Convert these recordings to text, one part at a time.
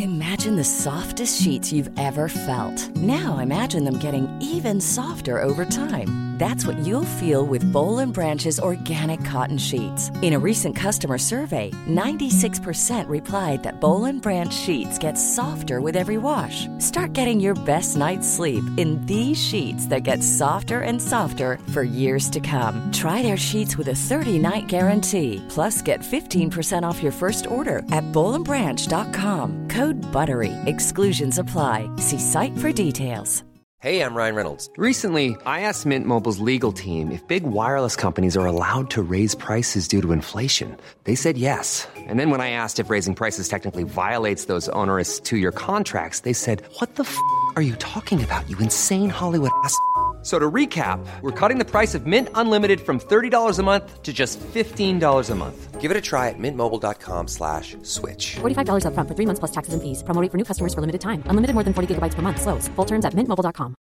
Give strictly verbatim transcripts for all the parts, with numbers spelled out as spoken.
Imagine the softest sheets you've ever felt. Now imagine them getting even softer over time. That's what you'll feel with Boll and Branch's organic cotton sheets. In a recent customer survey, ninety-six percent replied that Boll and Branch sheets get softer with every wash. Start getting your best night's sleep in these sheets that get softer and softer for years to come. Try their sheets with a thirty-night guarantee. Plus, get fifteen percent off your first order at boll and branch dot com. Code BUTTERY. Exclusions apply. See site for details. Hey, I'm Ryan Reynolds. Recently, I asked Mint Mobile's legal team if big wireless companies are allowed to raise prices due to inflation. They said yes. And then when I asked if raising prices technically violates those onerous two-year contracts, they said, what the f*** are you talking about, you insane Hollywood ass f- So to recap, we're cutting the price of Mint Unlimited from thirty dollars a month to just fifteen dollars a month. Give it a try at mintmobile.com slash switch. forty-five dollars up front for three months plus taxes and fees. Promo rate for new customers for limited time. Unlimited more than forty gigabytes per month. Slows full terms at mint mobile dot com.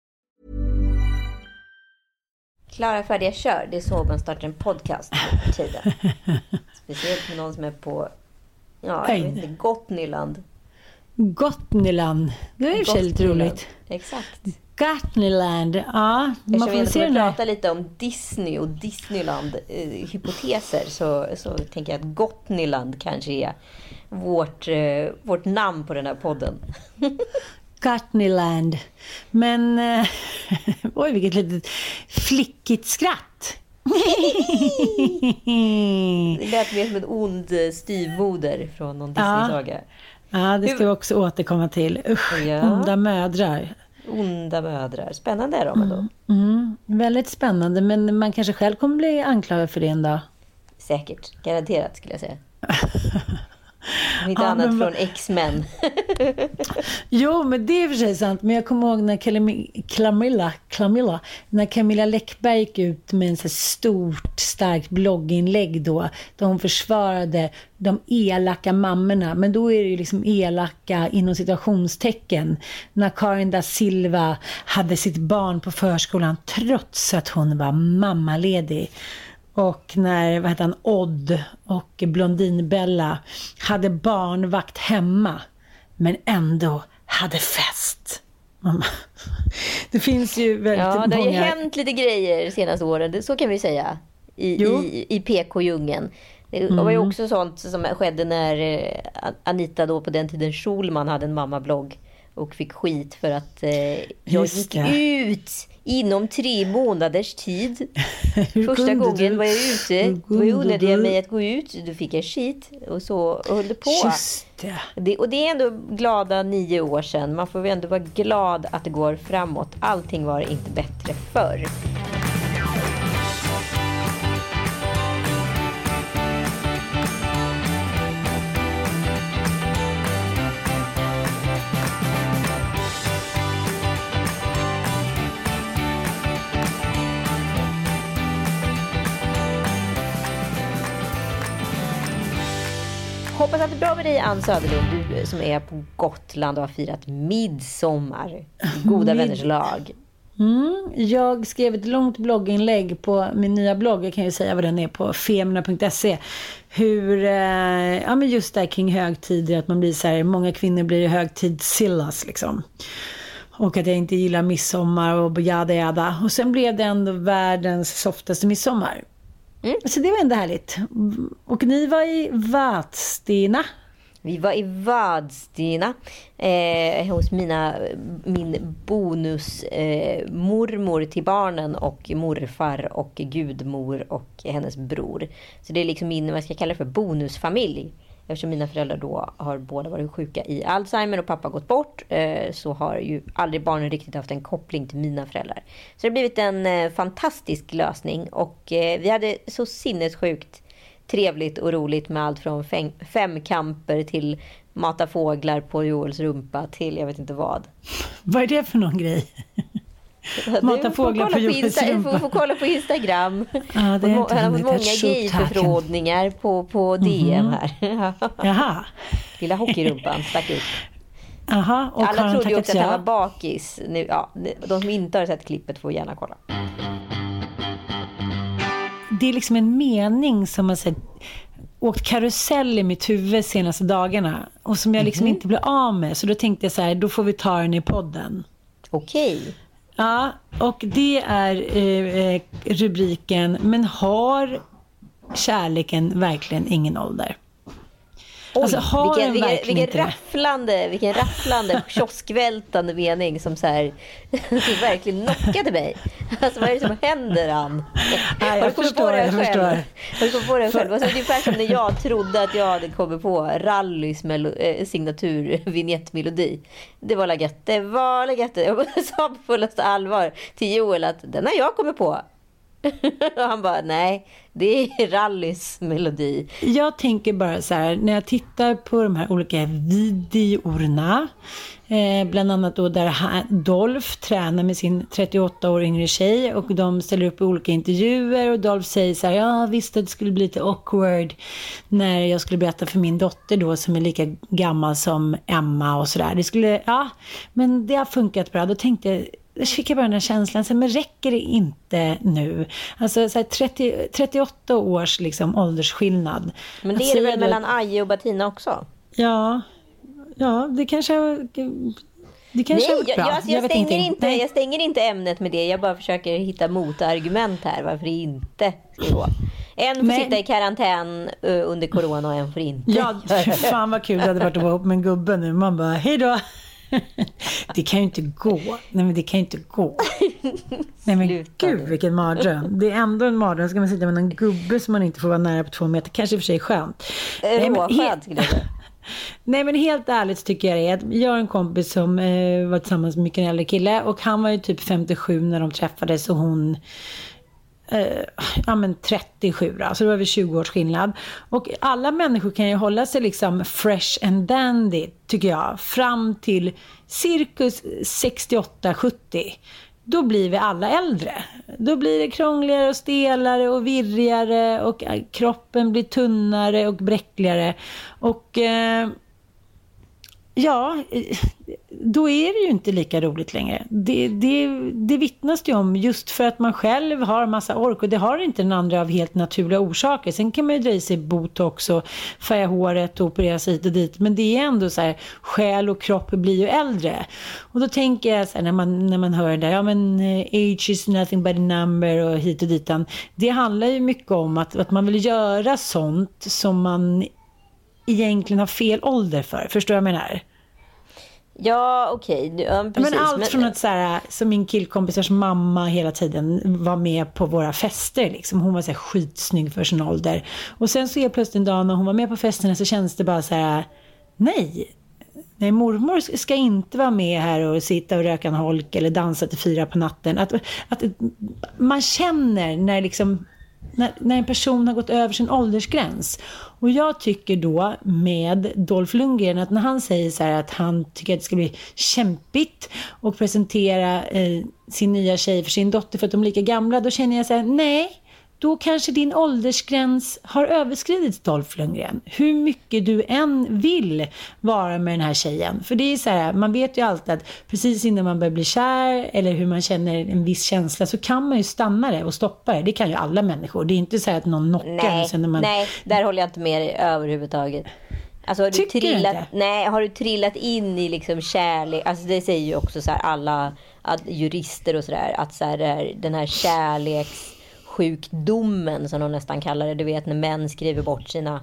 Klara, färdiga, kör. Det är så man startar en podcast på tiden. Speciellt med någon som är på, ja, jag vet inte, Gotniland. Gotniland. Det är ju för sig lite roligt. Exakt. Gotniland, ja. Man får se det. Prata lite om Disney och Disneyland eh, hypoteser, så, så tänker jag att Gotniland kanske är vårt, eh, vårt namn på den här podden. Gotniland. Men eh, oj, vilket litet flickigt skratt. Det lät mer som en ond styvmoder från någon Disney-saga. Ja, ja, det ska vi också återkomma till. Usch, ja. Onda mödrar. Onda mödrar. Spännande är de ändå. Mm, mm, väldigt spännande, men man kanske själv kommer bli anklagad för det en dag. Säkert, garanterat skulle jag säga. Inte ja, annat men... från X-Men. Jo, men det är för sig sant. Men jag kommer ihåg när Camilla, Camilla, när Camilla Läckberg gick ut med en så stort, starkt blogginlägg då, där hon försvarade de elaka mammorna. Men då är det ju liksom elaka inom situationstecken. När Karin da Silva hade sitt barn på förskolan trots att hon var mammaledig. Och när vad heter han, Odd och Blondinbella hade barnvakt hemma, men ändå hade fest. Det finns ju väldigt ja, många... det har ju hänt lite grejer senaste åren, så kan vi säga, i, i, i P K-djungen. Det mm. var ju också sånt som skedde när Anita då på den tiden Schulman hade en mammablogg och fick skit för att eh, jag gick ut inom tre månaders tid. Första gången du? var jag ute. Då undrade jag mig att gå ut. Då fick jag skit. Och så höll det på. Just det. Det, och det är ändå glada nio år sedan. Man får ändå vara glad att det går framåt. Allting var inte bättre förr. Hoppas att det är bra med dig, Ann Söderlund, du som är på Gotland och har firat midsommar. Goda Mid- vänners lag. Mm, jag skrev ett långt blogginlägg på min nya blogg. Jag kan ju säga vad den är på femina punkt se. Hur, eh, ja men just där kring högtider, att man blir så här, många kvinnor blir högtidssillas liksom. Och att jag inte gillar midsommar och jada jada. Och sen blev det ändå världens softaste midsommar. Mm. Så det var ändå härligt. Och ni var i Vadstena. Vi var i Vadstena eh, hos mina, min bonus eh, mormor till barnen och morfar och gudmor och hennes bror. Så det är liksom min, vad ska jag kalla det för, bonusfamilj. Eftersom mina föräldrar då har båda varit sjuka i Alzheimer och pappa gått bort, eh, så har ju aldrig barnen riktigt haft en koppling till mina föräldrar. Så det har blivit en eh, fantastisk lösning, och eh, vi hade så sinnessjukt trevligt och roligt med allt från fem, femkamper till mata fåglar på Joels rumpa till jag vet inte vad. Vad är det för någon grej? Mata fåglar på Joels rumpa. Du får kolla på Instagram. Ja, det är inte han har många gayförfrågningar på, på D M här. Jaha. Lilla hockeyrumpan stack ut. Aha, och alla trodde ju också att han var bakis. Nu, ja, de som inte har sett klippet får gärna kolla. Det är liksom en mening som man säger, åkt karusell i mitt huvud senaste dagarna. Och som jag liksom mm-hmm. inte blir av med. Så då tänkte jag så här, då får vi ta den i podden. Okej. Okay. Ja, och det är eh, rubriken. Men har kärleken verkligen ingen ålder? Oj, alltså, har vilken, vilken, vilken inte rafflande, vilken rafflande, kioskvältande mening som så här verkligen knockade mig. Alltså vad är det som händer, Ann? Ja, jag förstår, jag förstår. Har du kommit på det själv? Alltså, ungefär som när jag trodde att jag hade kommit på Rallys melo- äh, signatur vignettmelodi. Det var lagett, det var lagett. Jag sa på fullaste allvar till Joel att den har jag kommit på. Och han bara, nej, det är Rallys melodi. Jag tänker bara så här, när jag tittar på de här olika videorna, eh, bland annat då där Dolph tränar med sin trettioåtta år yngre tjej och de ställer upp i olika intervjuer och Dolph säger så här, ja visst att det skulle bli lite awkward när jag skulle berätta för min dotter då som är lika gammal som Emma och sådär. Det skulle, ja, men det har funkat bra. Då tänkte jag, jag fick jag bara den här känslan, så, men räcker det inte nu? Alltså så här, trettio, trettioåtta års liksom, åldersskillnad. Men det är det väl då mellan Aje och Bettina också? Ja, ja det kanske det kanske Nej, är bra. Jag, alltså, jag, jag, stänger inte, jag stänger inte ämnet med det. Jag bara försöker hitta motargument här varför det inte ska gå. En får men... sitta i karantän uh, under corona och en får inte. Ja, fan vad kul det hade varit att vara ihop med en gubbe nu. Man bara, hej då. Det kan ju inte gå. Nej, men det kan ju inte gå. Nej, men Sluta gud, vilken mardröm. Det är ändå en mardröm. Ska man sitta med en gubbe som man inte får vara nära på två meter. Kanske för sig skönt. Nej, men helt... Nej, men helt ärligt så tycker jag det är att jag har en kompis som eh, var tillsammans med en äldre kille. Och han var ju typ femtiosju när de träffades. Och hon... Uh, ja men trettiosju då, så det var väl tjugo års skillnad. Och alla människor kan ju hålla sig liksom fresh and dandy, tycker jag, fram till cirkus sextioåtta sjuttio. Då blir vi alla äldre. Då blir det krångligare och stelare och virrigare och kroppen blir tunnare och bräckligare. Och uh, ja, då är det ju inte lika roligt längre. Det, det, det vittnas det om just för att man själv har massa ork och det har inte den andra av helt naturliga orsaker. Sen kan man ju dra i sig botox och färga håret och operera sig hit och dit. Men det är ändå så här, själ och kropp blir ju äldre. Och då tänker jag så här, när man, när man hör det där, ja men age is nothing but a number och hit och dit. Det handlar ju mycket om att, att man vill göra sånt som man egentligen har fel ålder för. Förstår jag vad jag menar? Ja, okej. Okay. Ja, men allt men... från att så här, som min killkompisars mamma hela tiden var med på våra fester. Liksom. Hon var så här skitsnygg för sin ålder. Och sen så är plötsligt en dag när hon var med på festerna så känns det bara så här, nej. Nej, mormor ska inte vara med här och sitta och röka en holk eller dansa till fyra på natten. Att, att man känner när liksom... När, när en person har gått över sin åldersgräns. Och jag tycker då med Dolph Lundgren att när han säger så här att han tycker att det ska bli kämpigt och presentera eh, sin nya tjej för sin dotter för att de är lika gamla, då känner jag så här, nej, då kanske din åldersgräns har överskridits, Dolph Lundgren. Hur mycket du än vill vara med den här tjejen. För det är så här, man vet ju alltid att precis innan man börjar bli kär eller hur man känner en viss känsla så kan man ju stanna det och stoppa det. Det kan ju alla människor. Det är inte så här att någon knockar. Nej, sen när man... nej, där håller jag inte med dig överhuvudtaget. Alltså har du Tycker trillat, du inte? nej, har du trillat in i liksom kärlek, alltså det säger ju också så här alla jurister och sådär, att så här, den här kärleks sjukdomen som de nästan kallar det, du vet när män skriver bort sina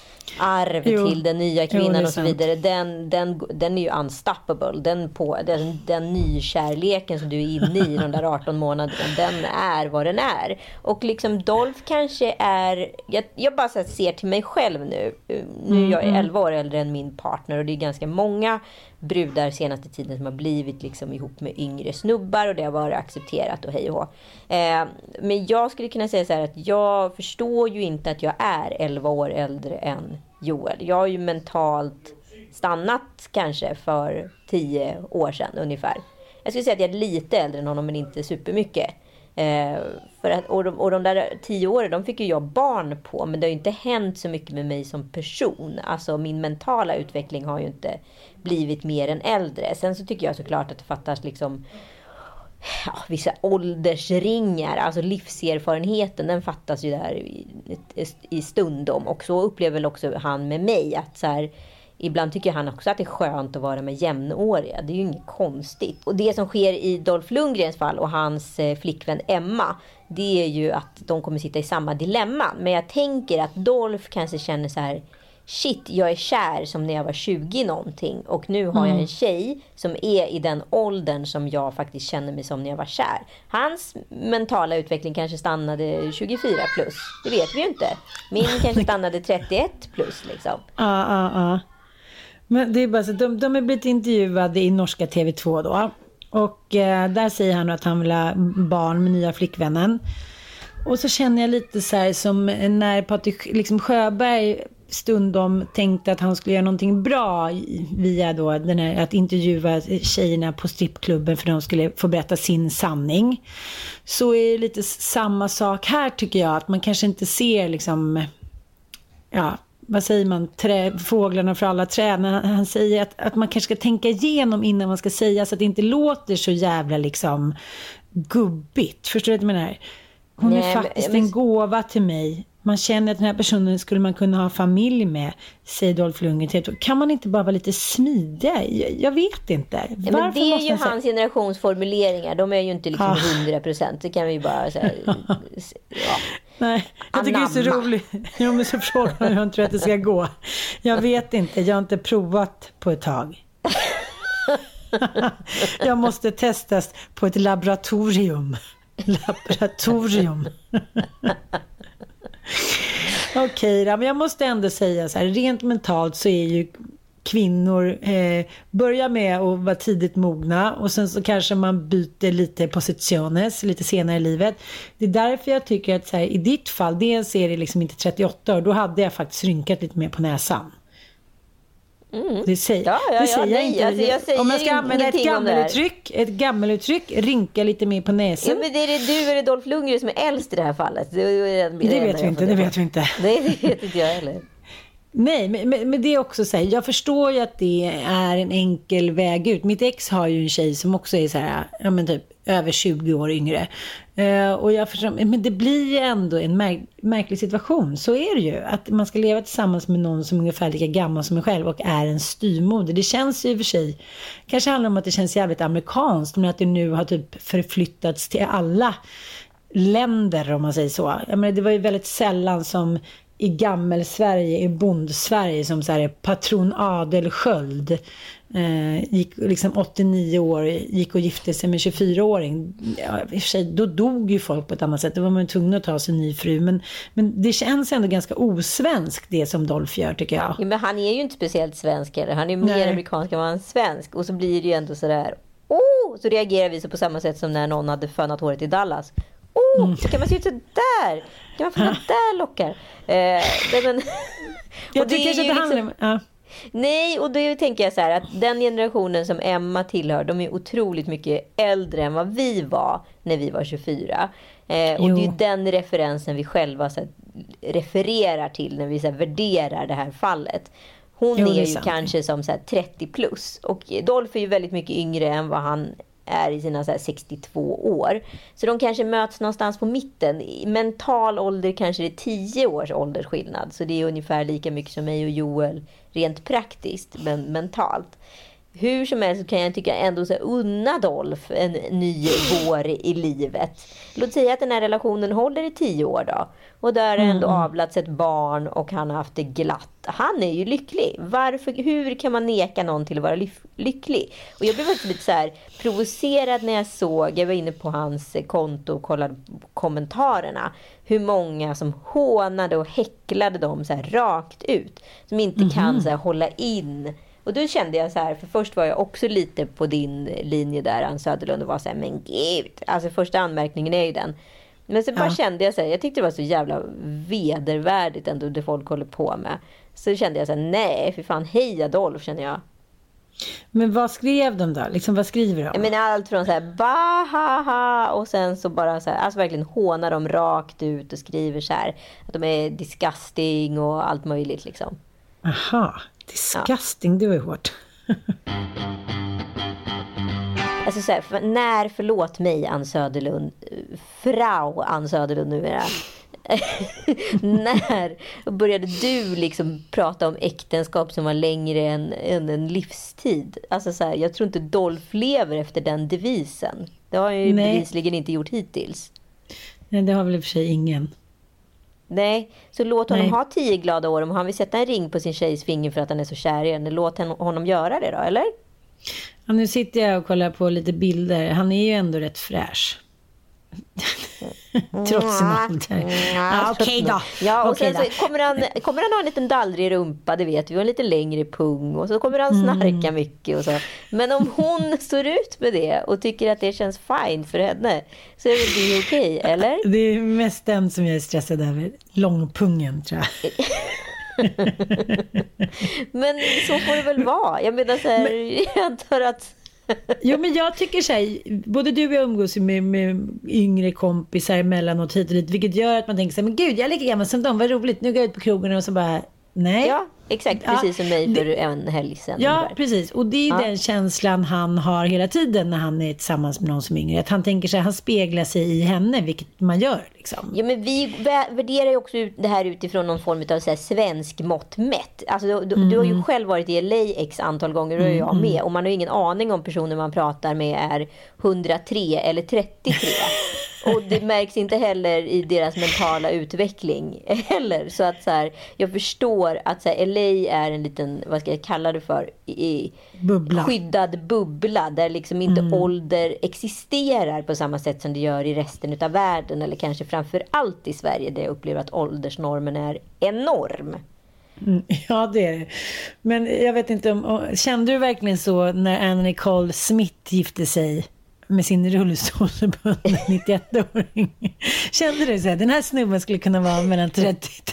arv jo. till den nya kvinnan jo, och så vidare, den, den, den är ju unstoppable, den, på, den, den nykärleken som du är inne i de där arton månaderna, den är vad den är. Och liksom Dolph kanske är, jag, jag bara så ser till mig själv nu, nu är jag elva år äldre än min partner och det är ganska många brudar senaste tiden som har blivit liksom ihop med yngre snubbar och det har varit accepterat och hej och hå. Eh, men jag skulle kunna säga så här att jag förstår ju inte att jag är elva år äldre än Joel. Jag har ju mentalt stannat kanske för tio år sedan ungefär. Jag skulle säga att jag är lite äldre än honom men inte supermycket. Eh, för att, och, de, och de där tio åren, de fick ju jag barn på, men det har ju inte hänt så mycket med mig som person. Alltså min mentala utveckling har ju inte blivit mer än äldre. Sen så tycker jag såklart att det fattas liksom ja, vissa åldersringar, alltså livserfarenheten, den fattas ju där i, i stundom. Och så upplever väl också han med mig att så här, ibland tycker han också att det är skönt att vara med jämnåriga. Det är ju inget konstigt. Och det som sker i Dolph Lundgrens fall och hans eh, flickvän Emma, det är ju att de kommer sitta i samma dilemma. Men jag tänker att Dolph kanske känner så här: shit, jag är kär som när jag var tjugo någonting. Och nu har mm. jag en tjej som är i den åldern som jag faktiskt känner mig som när jag var kär. Hans mentala utveckling kanske stannade tjugofyra plus. Det vet vi ju inte. Min kanske stannade trettioett plus liksom. Ja, ja, ja. Men det är bara så, de, de är blivit intervjuade i norska T V två då. Och eh, där säger han att han vill ha barn med nya flickvännen. Och så känner jag lite så här som när Patrik liksom Sjöberg stundom tänkte att han skulle göra någonting bra via då den här, att intervjua tjejerna på strippklubben för de skulle få berätta sin sanning. Så är det lite samma sak här, tycker jag, att man kanske inte ser liksom, ja, vad säger man, trä, fåglarna för alla träd. Han säger att, att man kanske ska tänka igenom innan man ska säga, så att det inte låter så jävla liksom gubbigt. Förstår du vad jag menar? Hon Nej, är faktiskt men, en gåva till mig. Man känner att den här personen skulle man kunna ha familj med, säger Dolph Lundgren. Kan man inte bara vara lite smidig? Jag, jag vet inte. Ja, men det är ju hans säga... generationsformuleringar. De är ju inte liksom hundra procent. Det kan vi ju bara säga. Ja. Nej, jag tycker Anamma. Det är så roligt. Jag måste fråga hur jag tror att det ska gå. Jag vet inte. Jag har inte provat på ett tag. Jag måste testas på ett laboratorium. Laboratorium. Okej, men jag måste ändå säga så här, rent mentalt så är ju kvinnor eh, börjar med att vara tidigt mogna och sen så kanske man byter lite positiones lite senare i livet. Det är därför jag tycker att så här, i ditt fall, det är en serie liksom inte trettioåtta år, då hade jag faktiskt rynkat lite mer på näsan. Mm. Det säger, ja, ja, det säger ja, jag inte. Alltså, jag säger om jag ska använda ett gammeluttryck, ett gammeluttryck, rynka lite mer på näsan. Ja, men det är det du eller Dolph Lundgren som är äldst i det här fallet. Det, det, det, det vet vi inte, det vet vi inte. Nej, det vet inte jag heller. Nej, men, men det är också så här, jag förstår ju att det är en enkel väg ut. Mitt ex har ju en tjej som också är så här, ja men typ över tjugo år yngre. Uh, och jag förstår, men det blir ju ändå en märk- märklig situation. Så är det ju, att man ska leva tillsammans med någon som är ungefär lika gammal som en själv och är en styrmoder. Det känns ju i och för sig, kanske handlar om att det känns jävligt amerikanskt, men att det nu har typ förflyttats till alla länder, om man säger så. Jag menar, det var ju väldigt sällan som i gammel Sverige, i bond-Sverige, som så här patron Adel Sköld eh, gick liksom åttionio år, gick och gifte sig med tjugofyraåring. Ja, i och för sig, då dog ju folk på ett annat sätt. Då var man tvungen att ta sig en ny fru. Men, men det känns ändå ganska osvensk det som Dolph gör, tycker jag. Ja, men han är ju inte speciellt svensk heller. Han är ju mer Nej. amerikansk än vad han är svensk. Och så blir det ju ändå sådär, oh! Så reagerar vi så på samma sätt som när någon hade fönat håret i Dallas. Oh, mm. Så kan man se ut så där. Kan man få något där lockar. Eh, men, jag tycker att det handlar liksom, ja. Nej, och då tänker jag så här att den generationen som Emma tillhör, de är otroligt mycket äldre än vad vi var när vi var tjugofyra. Eh, och det är ju den referensen vi själva så här, refererar till när vi så här, värderar det här fallet. Hon jo, är, är ju sant. Kanske som så här, trettio plus. Och Dolph är ju väldigt mycket yngre än vad han är i sina så här, sextiotvå år. Så de kanske möts någonstans på mitten. I mental ålder kanske det är tio års åldersskillnad. Så det är ungefär lika mycket som mig och Joel rent praktiskt, men mentalt. Hur som helst så kan jag tycka ändå så unna Dolph en ny vår i livet. Låt säga att den här relationen håller i tio år då. Och där är ändå mm. avlats ett barn och han har haft det glatt. Han är ju lycklig. Varför, hur kan man neka någon till att vara lyf- lycklig? Och jag blev faktiskt lite så här provocerad när jag såg, jag var inne på hans konto och kollade kommentarerna. Hur många som hånade och häcklade dem så här rakt ut. Som inte mm. kan så här hålla in. Och då kände jag så här, för först var jag också lite på din linje där, Ann Söderlund, och var så här, men gud, alltså första anmärkningen är ju den. Men så bara ja. kände jag så här, jag tyckte det var så jävla vedervärdigt ändå det folk håller på med. Så kände jag så här, nej, för fan, hej Adolf, känner jag. Men vad skrev de då? Liksom, vad skriver de? Jag menar allt från så här, bahaha, och sen så bara så här, alltså verkligen hånar de rakt ut och skriver så här, att de är disgusting och allt möjligt liksom. Aha. Disgusting, ja. Det var ju hårt. Alltså Alltså så här, för, när, förlåt mig Ann Söderlund, Frau Ann Söderlund numera. När började du liksom prata om äktenskap som var längre än, än en livstid? Alltså så här, jag tror inte Dolph lever efter den devisen. Det har han ju bevisligen inte gjort hittills. Nej, det har väl i och för sig ingen. Nej, så låt honom Nej. ha tio glada år. Om han vill sätta en ring på sin tjejs finger för att han är så kär i henne, låt honom göra det då, eller? Ja, nu sitter jag och kollar på lite bilder. Han är ju ändå rätt fräsch. Trots sin ålder. Ja, okej då. Ja, och okej sen då. så kommer han, kommer han ha en liten dallrig rumpa, det vet vi, och en lite längre pung, och så kommer han snarka mycket och så. Men om hon står ut med det och tycker att det känns fine för henne, så är det väl okej, eller? Det är mest den som jag är stressad över. Långpungen, tror jag. Men så får det väl vara. Jag menar så här, men, jag antar att... Jo, men jag tycker så här, både du och jag umgås med, med yngre kompisar emellanåt hit och dit, vilket gör att man tänker så här, men gud, jag är lika gammal som dem, vad roligt, nu går jag ut på krogen och så bara, nej. Ja, exakt, precis ja, som mig för det, en helg sedan. Ja, ungefär. Precis, och det är ja. den känslan han har hela tiden när han är tillsammans med någon som är yngre, att han tänker sig, han speglar sig i henne, vilket man gör liksom. Ja, men vi värderar ju också det här utifrån någon form av så här svensk mått mätt. Alltså, du, mm. du har ju själv varit i L A x antal gånger och mm. jag med, och man har ju ingen aning om personer man pratar med är hundratre eller trettiotre. Och det märks inte heller i deras mentala utveckling heller. Så att så här, jag förstår att så här, L A är en liten, vad ska jag kalla det för, i, bubbla. skyddad bubbla där liksom inte mm. ålder existerar på samma sätt som det gör i resten av världen, eller kanske framför allt i Sverige, där jag upplever att åldersnormen är enorm. Mm, ja, det är det. Men jag vet inte om, kände du verkligen så när Anna Nicole Smith gifte sig med sin rullstolsbunden nittioett-åring? Kände du så här, den här snubben skulle kunna vara mellan trettio?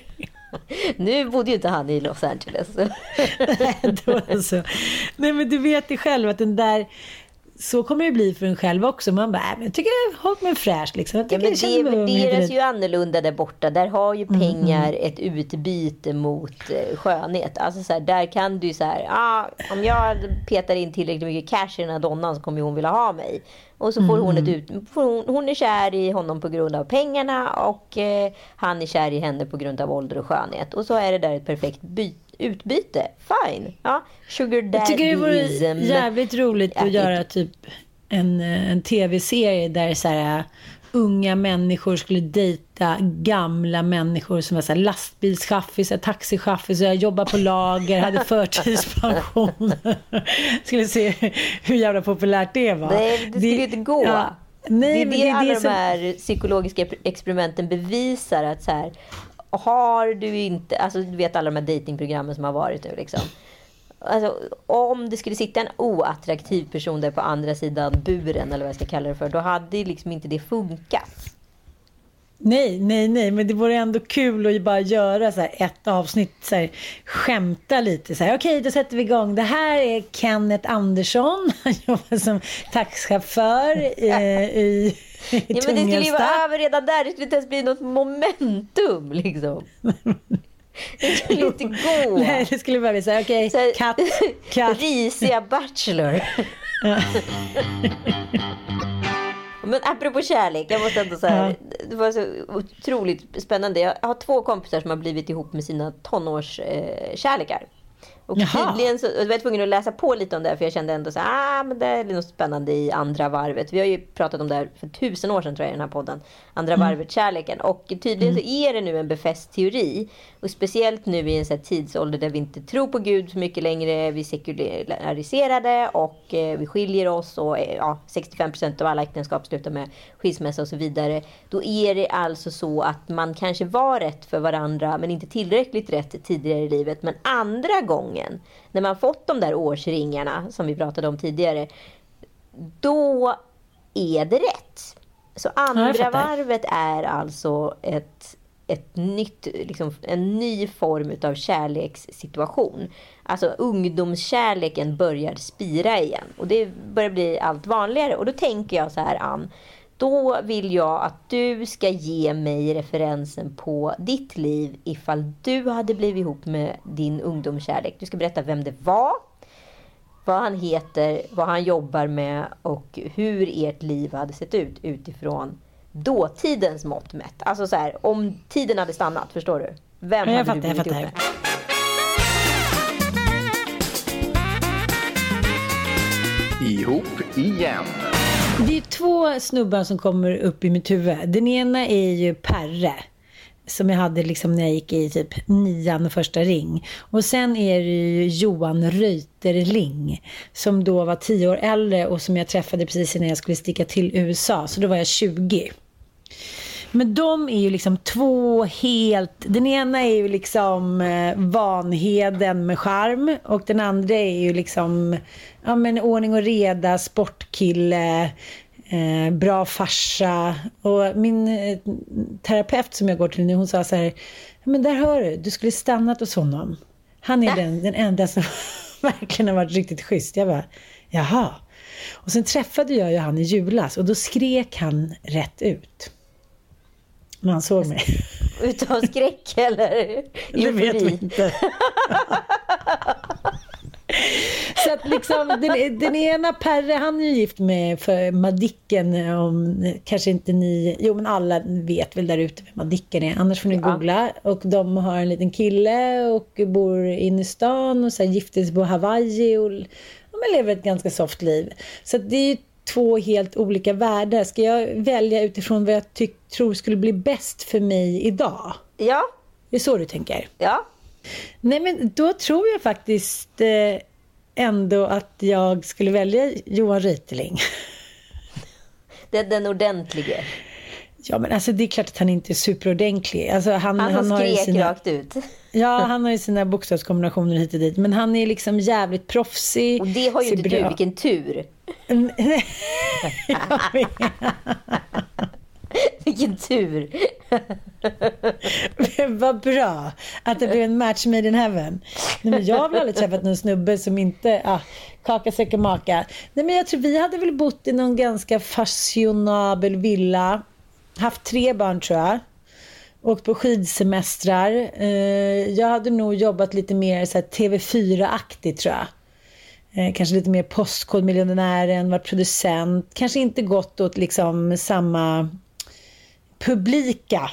Nu bodde ju inte han i Los Angeles. Nej, då alltså. Nej, men du vet ju själv att den där, så kommer det bli för en själv också. Man bara, men jag tycker jag har hållit mig fräsch liksom. Jag ja, men det värderas ju annorlunda där borta. Där har ju pengar mm. ett utbyte mot eh, skönhet. Alltså så här, där kan du så här, ah, om jag petar in tillräckligt mycket cash i den här donnan så kommer hon vilja ha mig. Och så får mm. hon ett ut, får hon, hon är kär i honom på grund av pengarna, och eh, han är kär i henne på grund av ålder och skönhet. Och så är det där ett perfekt byte. Utbyte, fine. Ja, sugar daddyism. Jag tycker det vore jävligt roligt att ja, göra typ en, en tv-serie där så här, unga människor skulle dejta gamla människor som var så här, lastbilschaffis, taxichaffis, jag jobbar på lager, hade förtidspension. Skulle se hur jävla populärt det var. Nej, det skulle det, inte gå. Ja, nej, det är det, det alla det som... de här psykologiska experimenten bevisar, att så här, har du inte, alltså du vet alla de här datingprogrammen som har varit nu liksom. Alltså, om det skulle sitta en oattraktiv person där på andra sidan buren, eller vad jag ska kalla det för, då hade liksom inte det funkat. Nej, nej, nej, men det vore ändå kul att bara göra så här ett avsnitt, så här, skämta lite så här. Okej, då sätter vi igång. Det här är Kenneth Andersson, han jobbar som taxichaufför eh, i ja, men det skulle ju vara över redan där. Det skulle inte ens bli något momentum liksom. Det skulle inte gå. Nej, det skulle bara bli så här, okej, okay, katt, katt. Risiga bachelor. Men apropå kärlek, jag måste ändå säga, det var så otroligt spännande. Jag har två kompisar som har blivit ihop med sina tonårskärlekar. Och tydligen så, jag var tvungen att läsa på lite om det här, för jag kände ändå så ah, men det är något spännande i andra varvet. Vi har ju pratat om det här för tusen år sedan, tror jag, i den här podden. Andra mm. varvet, kärleken. Och tydligen mm. så är det nu en befäst teori. Och speciellt nu i en sån här tidsålder där vi inte tror på Gud så mycket längre. Vi är sekulariserade och eh, vi skiljer oss. Och eh, ja, sextiofem procent av alla äktenskap slutar med skilsmässa och så vidare. Då är det alltså så att man kanske var rätt för varandra, men inte tillräckligt rätt tidigare i livet. Men andra gången, när man fått de där årsringarna som vi pratade om tidigare, då är det rätt. Så andra varvet är alltså ett, ett nytt, liksom, en ny form av kärlekssituation. Alltså ungdomskärleken börjar spira igen. Och det börjar bli allt vanligare. Och då tänker jag så här, Ann, då vill jag att du ska ge mig referensen på ditt liv ifall du hade blivit ihop med din ungdomskärlek. Du ska berätta vem det var, vad han heter, vad han jobbar med och hur ert liv hade sett ut utifrån dåtidens mått mätt. Alltså så här, om tiden hade stannat, förstår du? Vem jag hade fattar, du blivit jag ihop med? Ihop igen. Det är två snubbar som kommer upp i mitt huvud. Den ena är ju Perre, som jag hade liksom när jag gick i typ nian första ring. Och sen är det ju Johan Reuterling, som då var tio år äldre och som jag träffade precis innan jag skulle sticka till U S A. Så då var jag tjugo. Men de är ju liksom två helt... Den ena är ju liksom eh, Vanheden med charm. Och den andra är ju liksom ja, men ordning och reda, sportkille, eh, bra farsa. Och min eh, terapeut som jag går till nu, hon sa så här: men där hör du, du skulle stannat hos honom. Han är den, den enda som verkligen har varit riktigt schysst. Jag bara, jaha. Och sen träffade jag ju han i julas och då skrek han rätt ut. Men han såg mig. Utav skräck eller? Det vet vi inte. Så att liksom den, den ena Perre, han är ju gift med för Madicken, om kanske inte ni, jo men alla vet väl där ute vem Madicken är, annars får ni googla. Och de har en liten kille och bor inne i stan och så här gifter sig på Hawaii och de lever ett ganska soft liv. Så att det är ju två helt olika världar. Ska jag välja utifrån vad jag tyck, tror skulle bli bäst för mig idag? Ja. Det är så du tänker? Ja. Nej, men då tror jag faktiskt eh, ändå att jag skulle välja Johan Reuterling. Det är den ordentlige. Ja, men alltså det är klart att han inte är superordentlig. Alltså, han, han, han har skrek sina, rakt ut. Ja, han har ju sina bokstavskombinationer hit och dit. Men han är liksom jävligt proffsig. Och det har ju inte bra. Du, vilken tur. Vilken tur. Vad bra att det blev en match made in heaven. Nej, men jag har väl aldrig träffat någon snubbe som inte ah, kaka söker maka. Nej, men jag tror vi hade väl bott i någon ganska fashionabel villa. Haft tre barn tror jag. Åkt på skidsemestrar. eh, Jag hade nog jobbat lite mer så här T V fyra-aktigt tror jag. Eh, kanske lite mer Postkodmiljonären, varit producent. Kanske inte gått åt liksom samma publika,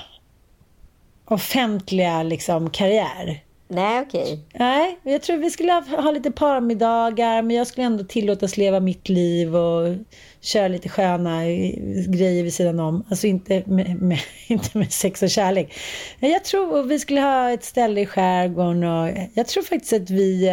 offentliga liksom karriär. Nej, okej. Okay. Nej, jag tror vi skulle ha, ha lite parmiddagar, men jag skulle ändå tillåtas leva mitt liv och köra lite sköna grejer vid sidan om. Alltså inte med, med, inte med sex och kärlek. Jag tror vi skulle ha ett ställe i skärgården och jag tror faktiskt att vi...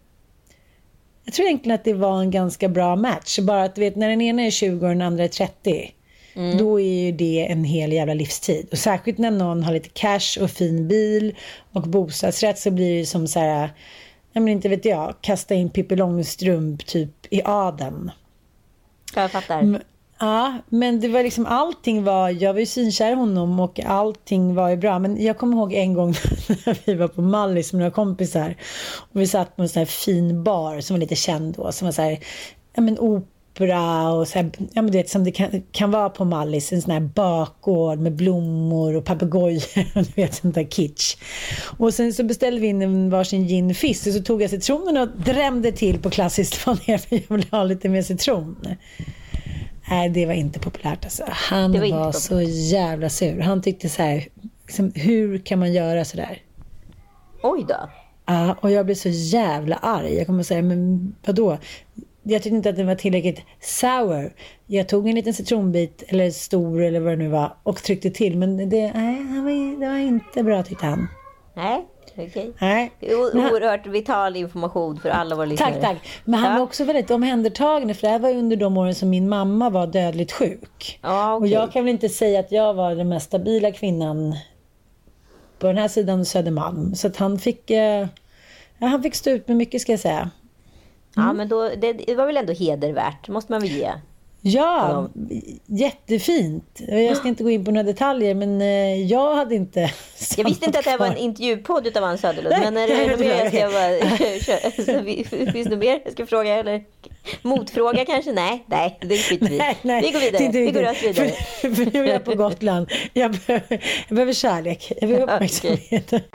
Jag tror egentligen att det var en ganska bra match. Bara att du vet, när den ena är tjugo och den andra är trettio... Mm. Då är ju det en hel jävla livstid. Och särskilt när någon har lite cash och fin bil och bostadsrätt så blir det som så här, jag men inte vet jag, kasta in Pippi Långstrump typ i adeln. Jag fattar. M- ja, men det var liksom allting var, jag var ju synkär i honom och allting var ju bra. Men jag kommer ihåg en gång när vi var på Mallis med några kompisar och vi satt på en sån här fin bar som var lite känd då, som var så här, ja men opera och så här, ja men du vet som det kan, kan vara på Mallis, en sån här bakgård med blommor och papegojor och du vet sånt där kitsch. Och sen så beställde vi in en varsin gin fizz och så tog jag citronen och drämde till på klassiskt manér för jag ville ha lite mer citron. Nej, det var inte populärt alltså. Han var, var så jävla sur. Han tyckte så här, liksom, hur kan man göra så där? Oj då. Ja, och jag blev så jävla arg. Jag kommer att säga, men vadå? Jag tyckte inte att den var tillräckligt sour. Jag tog en liten citronbit, eller stor eller vad det nu var, och tryckte till. Men det, nej, det var inte bra tyckte han. Nej, okej. Okay. Nej. Oerhört vital information för alla våra lyssnare. Tack, tack. Men han ja. var också väldigt omhändertagande, för det här var under de åren som min mamma var dödligt sjuk. Ja, okay. Och jag kan väl inte säga att jag var den mest stabila kvinnan på den här sidan Södermalm. Så att han fick, ja, han fick stå ut med mycket, ska jag säga. Mm. Ja, men då, det, det var väl ändå hedervärt, måste man väl ge. Ja, jättefint. Jag ska inte gå in på några detaljer, men jag hade inte... Jag visste inte att det här var en intervjupodd utav Ann Söderlund. Men är det något mer jag ska bara... Finns det mer jag ska fråga? Eller motfråga kanske? Nej, nej, det skiter vi. Nej, nej, vi går vidare. Vi går rätt vidare. För, för nu är jag på Gotland. Jag behöver, jag behöver kärlek. Jag behöver uppmärksamhet. Okay.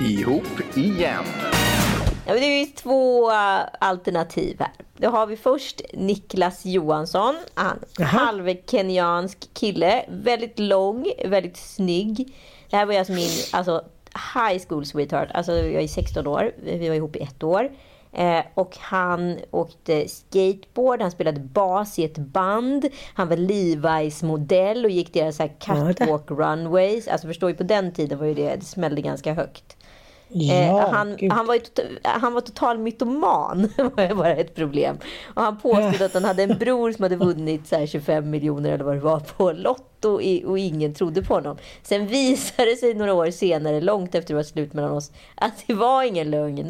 Ihop igen. Ja, men det är ju två alternativ här. Då har vi först Niklas Johansson. Han halvkenyansk kille. Väldigt lång, väldigt snygg. Det här var alltså min alltså, high school sweetheart. Alltså jag är sexton år. Vi var ihop i ett år. Eh, och han åkte skateboard, han spelade bas i ett band, han var Levi's modell och gick deras så här catwalk runways. Alltså förstår ju, på den tiden var ju det, det smällde ganska högt. Ja, eh, han, han, var ju total, han var total mytoman. Det var bara ett problem. Och han påstod att han hade en bror som hade vunnit så här tjugofem miljoner eller vad det var på Lotto, och ingen trodde på honom. Sen visade det sig några år senare, långt efter det var slut mellan oss, att det var ingen lögn.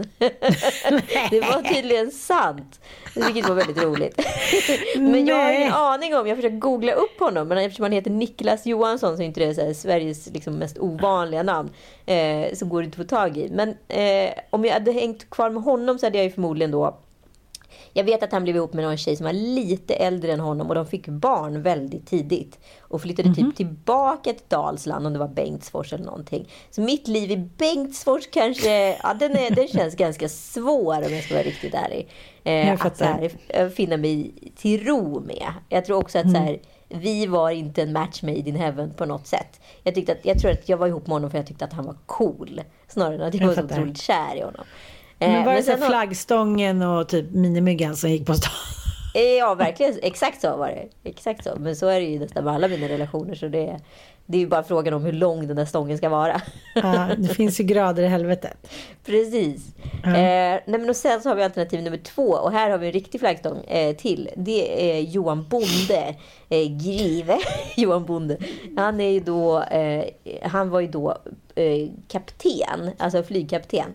Det var tydligen sant, vilket var väldigt roligt. Men jag har ingen aning om, jag försöker googla upp honom, men eftersom han heter Niklas Johansson så är inte det så här Sveriges liksom mest ovanliga namn, eh, så går det inte att få tag i. Men eh, om jag hade hängt kvar med honom så hade jag ju förmodligen då, jag vet att han blev ihop med någon tjej som var lite äldre än honom, och de fick barn väldigt tidigt och flyttade mm-hmm. typ tillbaka till Dalsland, om det var Bengtsfors eller någonting. Så mitt liv i Bengtsfors kanske, ja, den, är, den känns ganska svår om jag ska vara riktigt ärlig. Eh, att så här, finna mig till ro med. Jag tror också att så här, vi var inte en match made in heaven på något sätt. Jag, tyckte att, jag tror att jag var ihop med honom för jag tyckte att han var cool, snarare än att jag, jag var så otroligt kär i honom. Men var det så flaggstången och typ minimyggan som gick på stan? Ja, verkligen. Exakt så var det. Exakt så. Men så är det ju nästan med alla mina relationer. Så det, det är ju bara frågan om hur lång den där stången ska vara. Ja, det finns ju grader i helvetet. Precis. Ja. Eh, nej, men och sen så har vi alternativ nummer två. Och här har vi en riktig flaggstång eh, till. Det är Johan Bonde. Eh, Grive. Johan Bonde. Han är ju då, eh, han var ju då eh, kapten. Alltså flygkapten.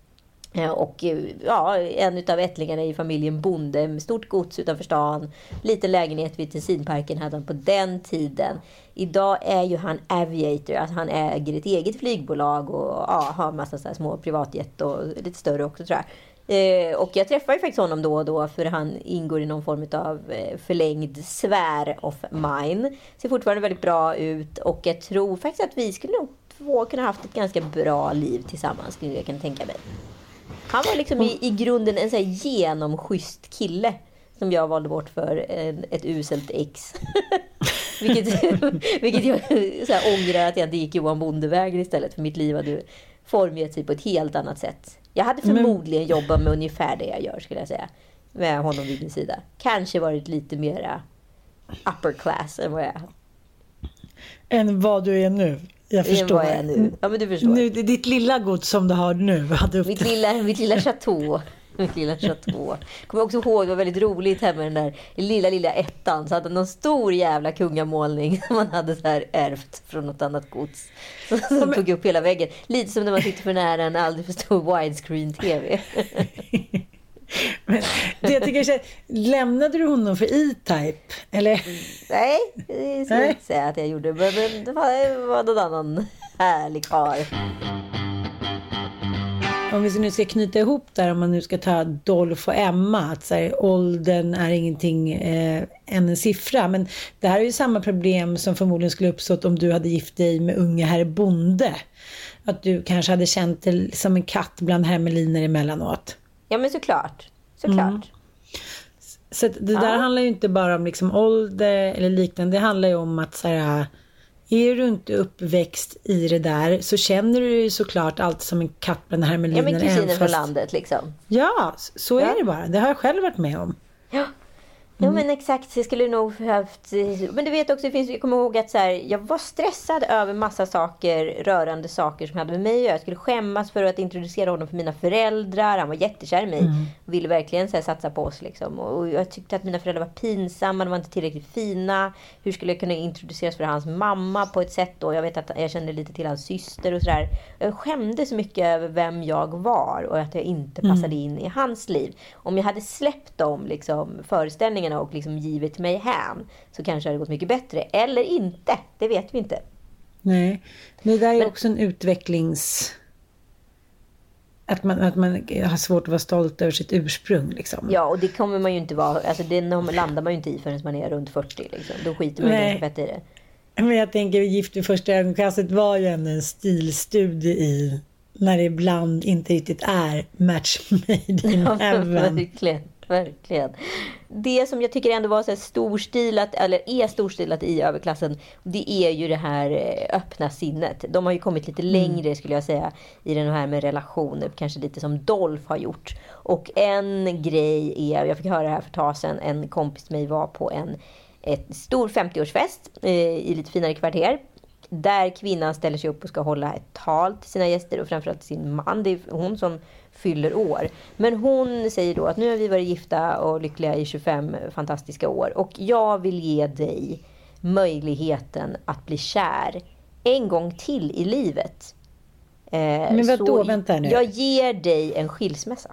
Och ja, en utav ättlingarna i familjen Bonde med stort gods utanför stan. Liten lägenhet vid Tessinparken hade han på den tiden. Idag är ju han aviator, att han äger ett eget flygbolag och ja, har massa så här små privatjet och lite större också, tror jag. Eh, och jag träffar ju faktiskt honom då och då, för han ingår i någon form av förlängd sfär of mine. Ser fortfarande väldigt bra ut, och jag tror faktiskt att vi skulle nog få kunna haft ett ganska bra liv tillsammans, skulle jag kunna tänka mig. Han var liksom i, i grunden en så här genomschysst kille som jag valde bort för en, ett uselt ex. vilket, vilket jag så här ångrar att jag inte gick Johan Bondevägen istället, för mitt liv hade format sig på ett helt annat sätt. Jag hade förmodligen Men... jobbat med ungefär det jag gör, skulle jag säga, med honom vid min sida. Kanske varit lite mera upper class än vad jag är. Än vad du är nu. Jag förstår. Jag nu. Ja, men du förstår. Nu, det är ditt lilla gods som du har nu. Hade mitt, lilla, mitt lilla chateau. Mitt lilla chateau. Kommer också ihåg, det var väldigt roligt här med den där lilla, lilla ettan. Så hade någon stor jävla kungamålning som man hade så här ärvt från något annat gods. Som ja, men... tog upp hela väggen. Lite som när man sitter för nära en aldrig för stor widescreen-tv. Men det jag tycker är, lämnade du honom för E-Type? Eller? Nej, det ska jag inte säga att jag gjorde. Men det var, det var någon annan härlig karl. Om vi nu ska knyta ihop där, om man nu ska ta Dolph och Emma, att så här, åldern är ingenting eh, än en siffra. Men det här är ju samma problem som förmodligen skulle uppstått om du hade gift dig med unge herr Bonde. Att du kanske hade känt dig som en katt bland hermeliner emellanåt. Ja, men såklart. Såklart. Mm. Så det där ja. handlar ju inte bara om liksom ålder eller liknande. Det handlar ju om att så här, är du inte uppväxt i det där, så känner du ju såklart allt som en katt bland hermeliner. Ja, men kusiner från landet liksom. Ja, så är ja. det bara. Det har jag själv varit med om. Ja. Ja, men exakt, jag skulle nog haft... Men du vet också, det finns, jag kommer ihåg att så här, jag var stressad över massa saker, rörande saker som hade med mig att göra. Jag skulle skämmas för att introducera honom för mina föräldrar. Han var jättekär i mig mm. och ville verkligen så här, satsa på oss. Liksom. Och jag tyckte att mina föräldrar var pinsamma, de var inte tillräckligt fina. Hur skulle jag kunna introduceras för hans mamma på ett sätt då? Jag vet att jag kände lite till hans syster och sådär. Jag skämde så mycket över vem jag var och att jag inte passade mm. in i hans liv. Om jag hade släppt dem liksom, föreställningarna och liksom givit mig hem, så kanske det hade gått mycket bättre. Eller inte, det vet vi inte. Nej, men det där är men, också en utvecklings... Att man, att man har svårt att vara stolt över sitt ursprung. Liksom. Ja, och det kommer man ju inte vara... Alltså det landar man ju inte i förrän man är runt fyrtio. Liksom. Då skiter man ju fett i det. Men jag tänker, Gift vid första ögonkastet var ju en stilstudie i när det ibland inte riktigt är match made in heaven. Verkligen, verkligen. Det som jag tycker ändå var så här storstilat, eller är storstilat i överklassen, det är ju det här öppna sinnet. De har ju kommit lite längre, skulle jag säga, i den här med relationer, kanske lite som Dolph har gjort. Och en grej är, jag fick höra här för ett tag sedan, en kompis till mig var på en ett stor femtioårsfest eh, i lite finare kvarter, där kvinnan ställer sig upp och ska hålla ett tal till sina gäster och framförallt till sin man. Det är hon som fyller år. Men hon säger då att nu har vi varit gifta och lyckliga i tjugofem fantastiska år. Och jag vill ge dig möjligheten att bli kär en gång till i livet. Eh, Men vad då? Vänta nu. Jag ger dig en skilsmässa.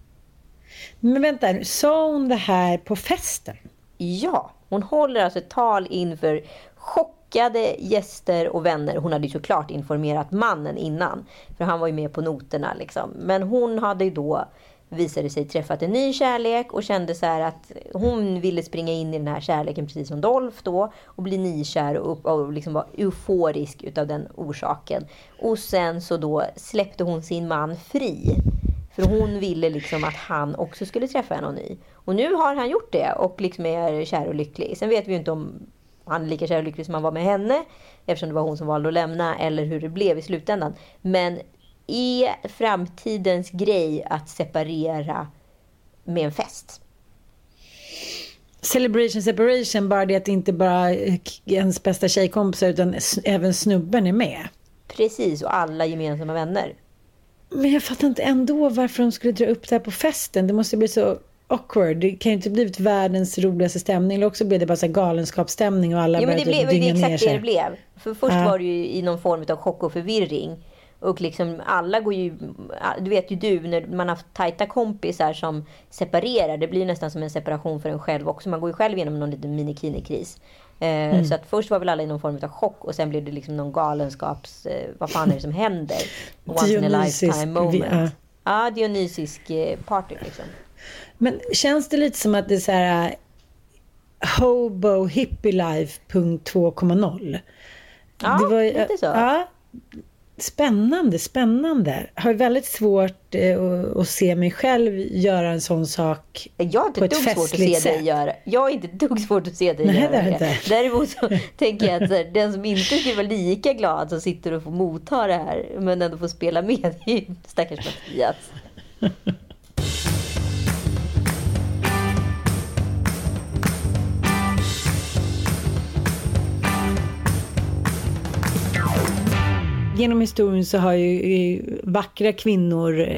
Men vänta nu. Sa hon det här på festen? Ja, hon håller alltså ett tal inför chockade gäster och vänner. Hon hade ju såklart informerat mannen innan, för han var ju med på noterna liksom. Men hon hade ju då, visade sig, träffat en ny kärlek och kände så här att hon ville springa in i den här kärleken precis som Dolph då och bli nykär och, och liksom vara euforisk utav den orsaken. Och sen så då släppte hon sin man fri. För hon ville liksom att han också skulle träffa en ny. Och nu har han gjort det och liksom är kär och lycklig. Sen vet vi ju inte om han är lika kär och lycklig som han var med henne, eftersom det var hon som valde att lämna, eller hur det blev i slutändan. Men är framtidens grej att separera med en fest? Celebration separation, bara det att inte bara ens bästa tjejkompisar utan även snubben är med. Precis, och alla gemensamma vänner. Men jag fattar inte ändå varför de skulle dra upp det här på festen. Det måste bli så awkward. Det kan ju inte blivit världens roligaste stämning. Eller också blev det bara så här galenskapsstämning och alla jo, men det började blev, dynga det ner exakt sig. det det blev. För först ja. var det ju i någon form av chock och förvirring. Och liksom alla går ju, du vet ju du, när man har haft tajta kompisar som separerar, det blir nästan som en separation för en själv också. Man går ju själv igenom någon liten minikini-kris. Mm. Så att först var väl alla i någon form av chock och sen blev det liksom någon galenskaps, vad fan är det som händer? Once in a lifetime moment. Vi, ja, ah, dionysisk party liksom. Men känns det lite som att det är så här hobo hippie life punkt två punkt noll? Ja, det var, lite så. Ja, spännande, spännande. Jag har väldigt svårt eh, att, att se mig själv göra en sån sak jag har inte på ett svårt att se sätt. dig göra. Jag har inte dugg svårt att se dig Nej, göra det. det. Däremot så tänker jag att så här, den som inte skulle vara lika glad som sitter och får motta det här men ändå får spela med, det är ju stackars Mattias. Genom historien så har ju vackra kvinnor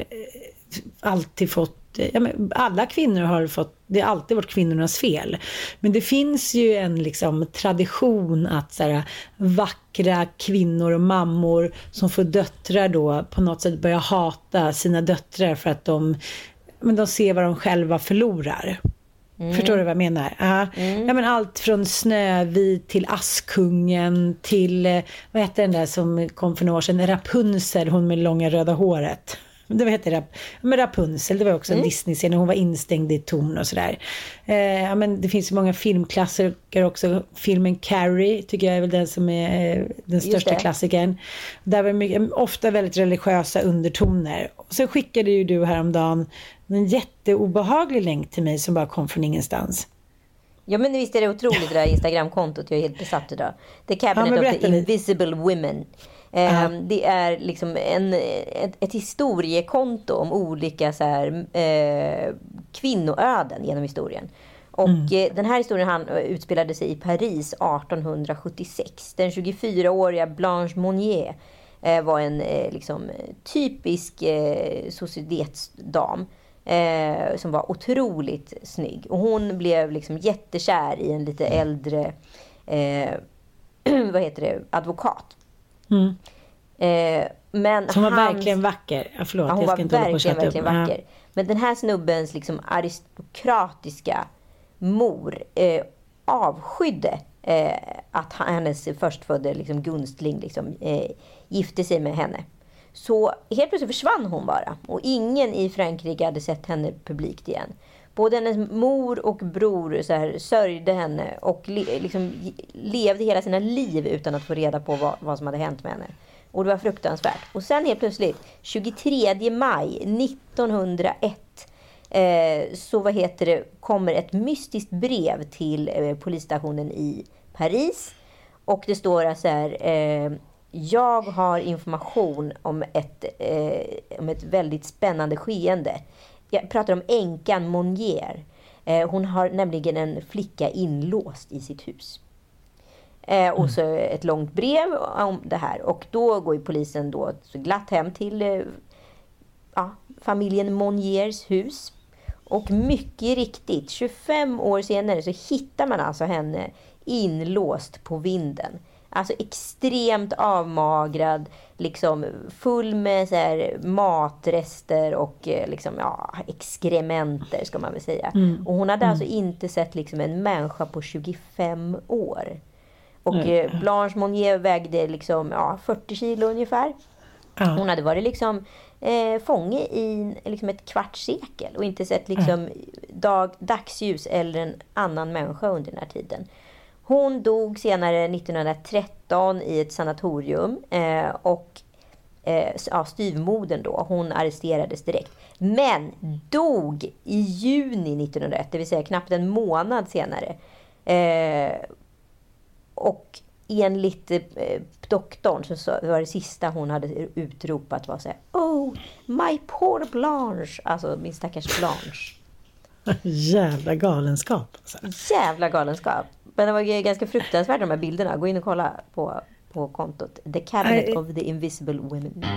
alltid fått, ja men alla kvinnor har fått, det har alltid varit kvinnornas fel. Men det finns ju en liksom tradition att så här, vackra kvinnor och mammor som får döttrar då på något sätt börjar hata sina döttrar för att de, men de ser vad de själva förlorar. Mm. Förstår du vad jag menar? Ja. Mm. Ja, men allt från Snövit till Askungen till, vad heter den där som kom för några år sedan? Rapunzel, hon med långa röda håret. Det var heter Rap- men Rapunzel, det var också en mm. Disney-scen. Hon var instängd i ett torn och sådär. Eh, ja, men det finns ju många filmklassiker också. Filmen Carrie tycker jag är väl den som är eh, den största klassikern. Där var mycket, ofta väldigt religiösa undertoner. Och så skickade ju du häromdagen en jätteobehaglig länk till mig som bara kom från ingenstans. Ja, men visst är det otroligt det där Instagram-kontot. Jag är helt besatt idag. The Cabinet ja, of the Invisible Women. Uh-huh. Det är liksom en, ett, ett historiekonto om olika så här, eh, kvinnoöden genom historien. Och mm. eh, den här historien han, utspelade sig i Paris arton sjuttiosex. Den tjugofyraåriga Blanche Monnier eh, var en eh, liksom, typisk eh, societetsdam. Eh, som var otroligt snygg. Och hon blev liksom jättekär i en lite äldre eh, vad heter det, advokat. Mm. Eh, men som var hans, verkligen vacker. Ja, förlåt, ja, hon jag ska var inte verkligen, verkligen upp. vacker. Ja. Men den här snubbens liksom aristokratiska mor eh, avskydde eh, att hennes förstfödde liksom, gunstling liksom, eh, gifte sig med henne. Så helt plötsligt försvann hon bara. Och ingen i Frankrike hade sett henne publikt igen. Både hennes mor och bror så här, sörjde henne och le, liksom, levde hela sina liv utan att få reda på vad, vad som hade hänt med henne. Och det var fruktansvärt. Och sen helt plötsligt, tjugotredje maj nittonhundraett, eh, så vad heter det, kommer ett mystiskt brev till eh, polisstationen i Paris. Och det står så här: eh, jag har information om ett, eh, om ett väldigt spännande skeende. Jag pratar om änkan Monnier. Eh, hon har nämligen en flicka inlåst i sitt hus. Eh, och så ett långt brev om det här. Och då går ju polisen då så glatt hem till eh, ja, familjen Monniers hus. Och mycket riktigt, tjugofem år senare så hittar man alltså henne inlåst på vinden. Alltså extremt avmagrad, liksom full med så här matrester och liksom, ja, exkrementer ska man väl säga. Mm. Och hon hade mm. alltså inte sett liksom en människa på tjugofem år. Och mm. Blanche Monnier vägde liksom, ja, fyrtio kilo ungefär. Mm. Hon hade varit liksom eh, fånge i liksom ett kvarts sekel och inte sett liksom mm. dag, dagsljus eller en annan människa under den här tiden. Hon dog senare nittonhundratretton i ett sanatorium eh, och eh, ja, styvmodern då, hon arresterades direkt. Men dog i juni nittonhundraett, det vill säga knappt en månad senare. Eh, och enligt eh, doktorn så, så var det sista hon hade utropat var så här: oh, my poor Blanche. Alltså min stackars Blanche. Jävla galenskap. Alltså. Jävla galenskap. Men det var ganska fruktansvärt de här bilderna. Gå in och kolla på, på kontot. The Cabinet I... of the Invisible Women.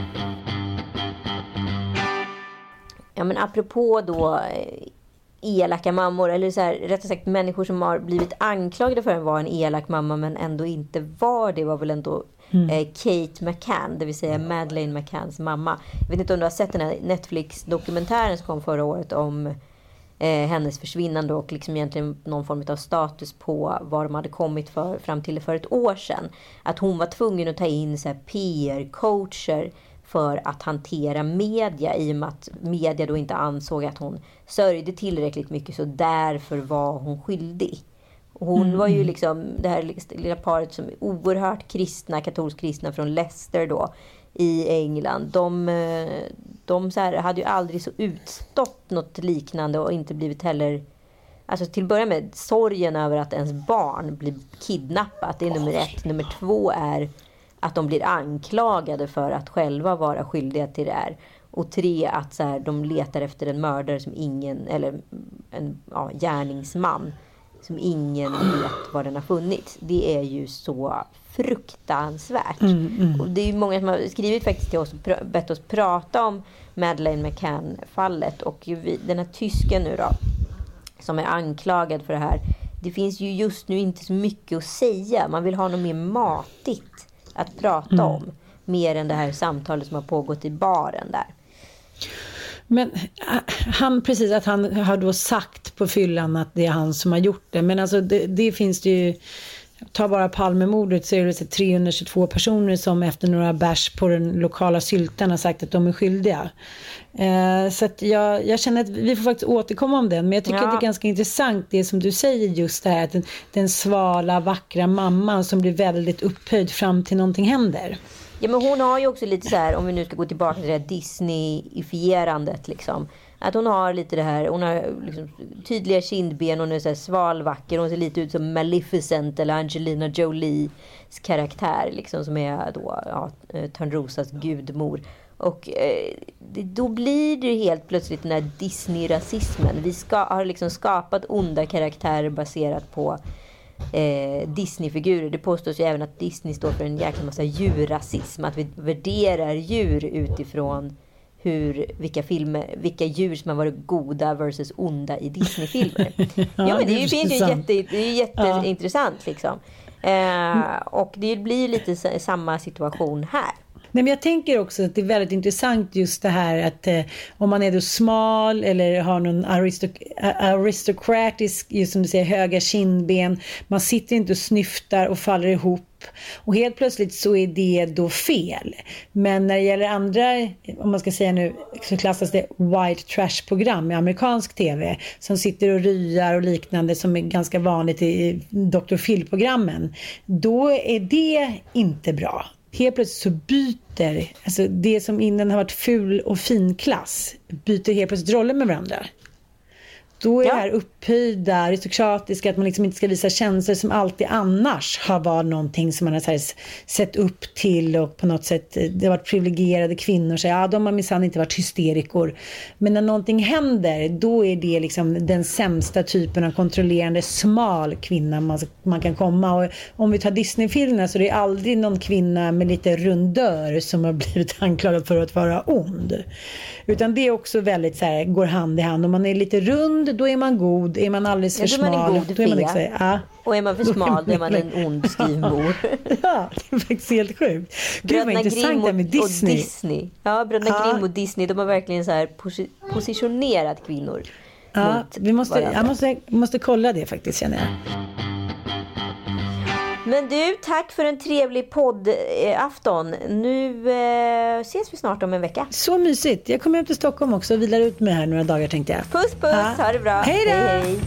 Ja, men apropå då elaka mammor, eller så här, rättare sagt människor som har blivit anklagade för att vara en elak mamma men ändå inte var det, var väl ändå mm. eh, Kate McCann, det vill säga Madeleine McCanns mamma. Jag vet inte om du har sett den här Netflix-dokumentären som kom förra året om eh, hennes försvinnande och liksom egentligen någon form av status på var de hade kommit för, fram till för ett år sedan. Att hon var tvungen att ta in så här P R-coacher för att hantera media, i och med att media då inte ansåg att hon sörjde tillräckligt mycket, så därför var hon skyldig. Hon mm. var ju liksom det här lilla paret som är oerhört kristna, katolsk kristna från Leicester då i England. De, de så här, hade ju aldrig så utstått något liknande och inte blivit heller, alltså till att börja med sorgen över att ens barn blir kidnappat, det är nummer ett. Nummer två är att de blir anklagade för att själva vara skyldiga till det här. Och tre, att så här, de letar efter en mördare som ingen, eller en ja, gärningsman som ingen vet var den har funnits. Det är ju så fruktansvärt. Mm, mm. Och det är ju många som har skrivit faktiskt till oss och pr- bett oss prata om Madeleine McCann-fallet. Och vi, den här tysken nu då, som är anklagad för det här. Det finns ju just nu inte så mycket att säga. Man vill ha något mer matigt att prata mm. om, mer än det här samtalet som har pågått i baren där. Men han, precis att han har då sagt på fyllan att det är han som har gjort det. Men alltså det, det finns det ju, ta bara Palmemordet, så är det trehundratjugotvå personer som efter några bärs på den lokala syltan har sagt att de är skyldiga. Eh, så att jag, jag känner att vi får faktiskt återkomma om den. Men jag tycker ja. att det är ganska intressant det som du säger, just det här att den, den svala, vackra mamman som blir väldigt upphöjd fram till någonting händer. Ja, men hon har ju också lite så här, om vi nu ska gå tillbaka till det här Disney-ifierandet liksom. Att hon har lite det här, hon har liksom tydliga kindben, hon är så här svalvacker, hon ser lite ut som Maleficent eller Angelina Jolies karaktär liksom, som är då ja, Törnrosas gudmor. Och eh, det, då blir det helt plötsligt den här Disney-rasismen. Vi ska, har liksom skapat onda karaktärer baserat på Eh, Disney-figurer. Det påstås ju även att Disney står för en jäkla massa djurrasism, att vi värderar djur utifrån hur, vilka filmer, vilka djur som har varit goda versus onda i Disney-filmer. ja, ja, men det, det finns ju jätte, det är jätteintressant ja. liksom. Eh, och det blir lite samma situation här. Nej, men jag tänker också att det är väldigt intressant just det här att eh, om man är då smal eller har någon aristoc- aristokratisk, just som du säger, höga kindben, man sitter inte och snyftar och faller ihop, och helt plötsligt så är det då fel. Men när det gäller andra, om man ska säga nu, så klassas det white trash-program i amerikansk tv som sitter och ryar och liknande, som är ganska vanligt i doktor Phil-programmen. Då är det inte bra. helt plötsligt så byter, alltså det som innan har varit ful och fin klass, byter helt plötsligt roller med varandra. Då är ja. det här upphöjda, aristokratiska, att man liksom inte ska visa känslor som alltid annars har varit någonting som man har så här sett upp till, och på något sätt det har varit privilegierade kvinnor, så ja, de har minsann inte varit hysterikor. Men när någonting händer, då är det liksom den sämsta typen av kontrollerande smal kvinna man, man kan komma. Och om vi tar Disney-filmerna så är det aldrig någon kvinna med lite rundör som har blivit anklagad för att vara ond. Utan det är också väldigt så här, går hand i hand. Om man är lite rund, då är man god. Är man alldeles för ja, smal, man god, då är man liksom, ja. Och är man för smal, då är man en ond styvmor. Ja, det är faktiskt helt sjukt. Gud, vad intressant det med Disney. Och Disney. Ja, Bröderna ja. Grimm och Disney, de har verkligen så här posi- positionerat kvinnor. Ja, vi måste, jag måste, måste kolla det faktiskt, känner jag. Men du, tack för en trevlig poddafton. Nu eh, ses vi snart om en vecka. Så mysigt. Jag kommer hem till Stockholm också och vilar ut mig här några dagar, tänkte jag. Puss, puss. Ja. Ha det bra. Hej då. Hej, hej.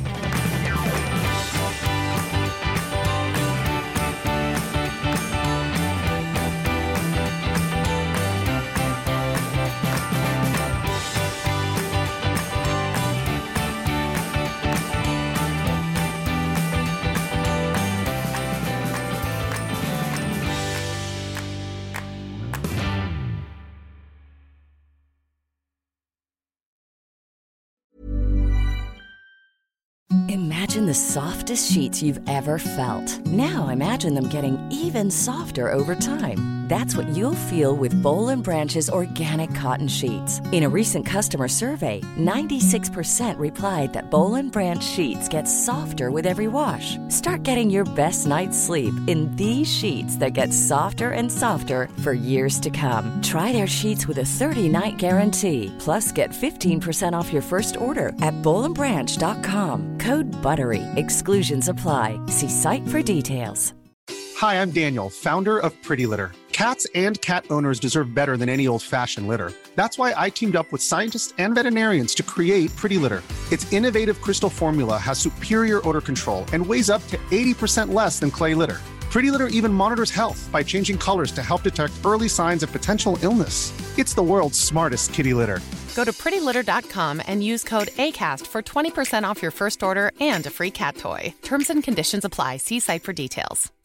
Imagine the softest sheets you've ever felt. Now imagine them getting even softer over time. That's what you'll feel with Boll and Branch's organic cotton sheets. In a recent customer survey, ninety-six percent replied that Boll and Branch sheets get softer with every wash. Start getting your best night's sleep in these sheets that get softer and softer for years to come. Try their sheets with a thirty-night guarantee. Plus, get fifteen percent off your first order at boll and branch dot com. Code BUTTERY. Exclusions apply. See site for details. Hi, I'm Daniel, founder of Pretty Litter. Cats and cat owners deserve better than any old-fashioned litter. That's why I teamed up with scientists and veterinarians to create Pretty Litter. Its innovative crystal formula has superior odor control and weighs up to eighty percent less than clay litter. Pretty Litter even monitors health by changing colors to help detect early signs of potential illness. It's the world's smartest kitty litter. Go to pretty litter dot com and use code ACAST for twenty percent off your first order and a free cat toy. Terms and conditions apply. See site for details.